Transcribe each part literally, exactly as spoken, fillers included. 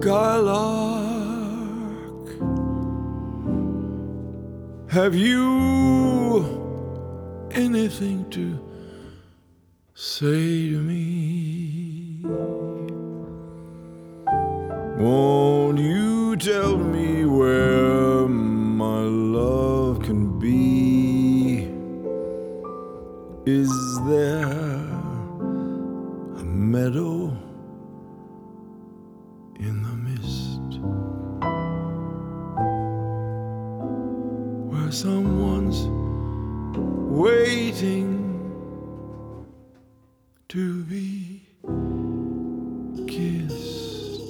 Skylark, have you anything to say to me? Won't you tell me where my love can be? Is there a meadow in the mist where someone's waiting to be kissed?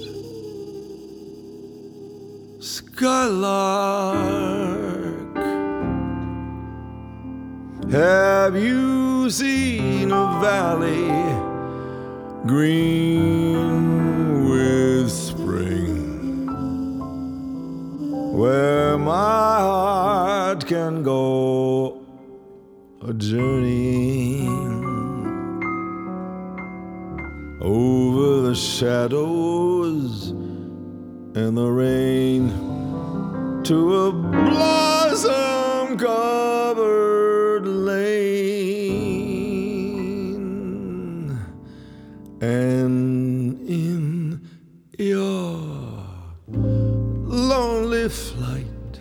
Skylark, have you seen a valley green with spring, where my heart can go a journeying over the shadows and the rain to a blossom covered lane? And in your lonely flight,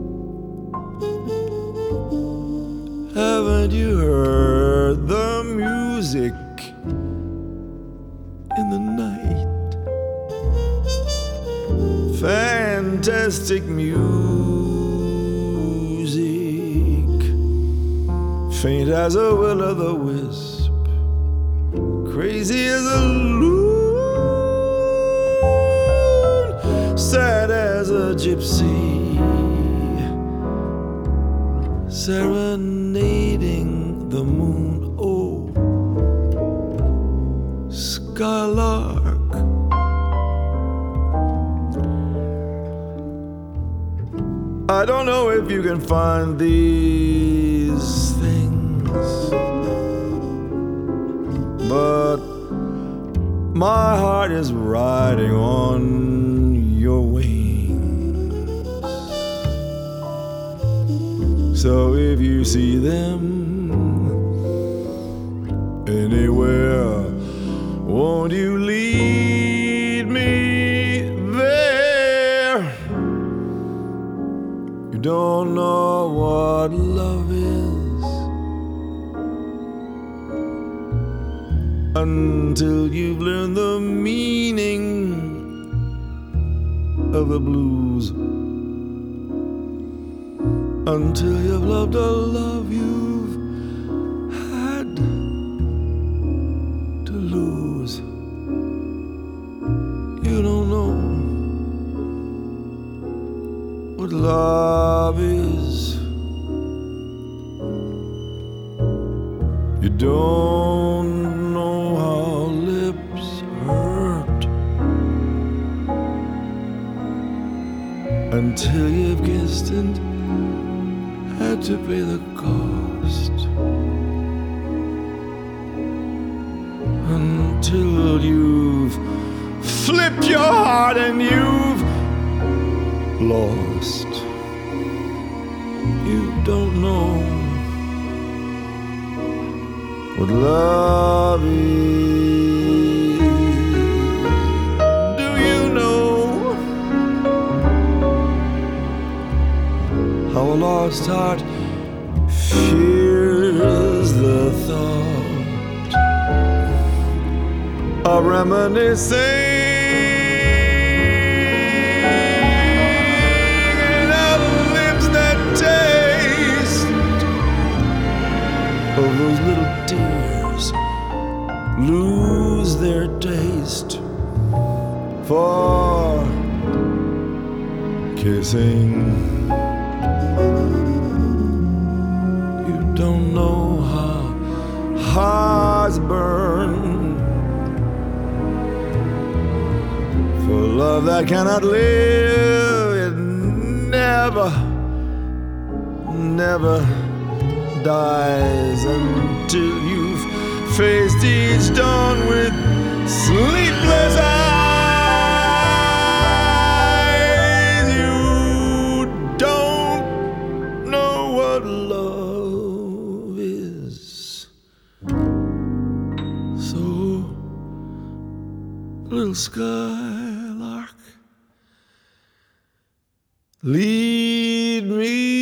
haven't you heard the music in the night? Fantastic music, faint as a will-o'-the-wisp, crazy as a loon, sad as a gypsy, serenading the moon. Oh, Skylark, I don't know if you can find these things, but my heart is riding on your wings. So if you see them anywhere, won't you lead me there? You don't know what love is until you've learned the meaning of the blues, until you've loved a love you've had to lose. You don't know what love is. You don't know how lips hurt until you've kissed and had to pay the cost, until you've flipped your heart and you've lost. You don't know what love is. Do you know how a lost heart fears the thought of reminiscing of lips that taste of those little tears, lose their taste for kissing? You don't know how hearts burn for love that cannot live. It never, never dies until you've faced each dawn with sleepless eyes. little skylark, lead me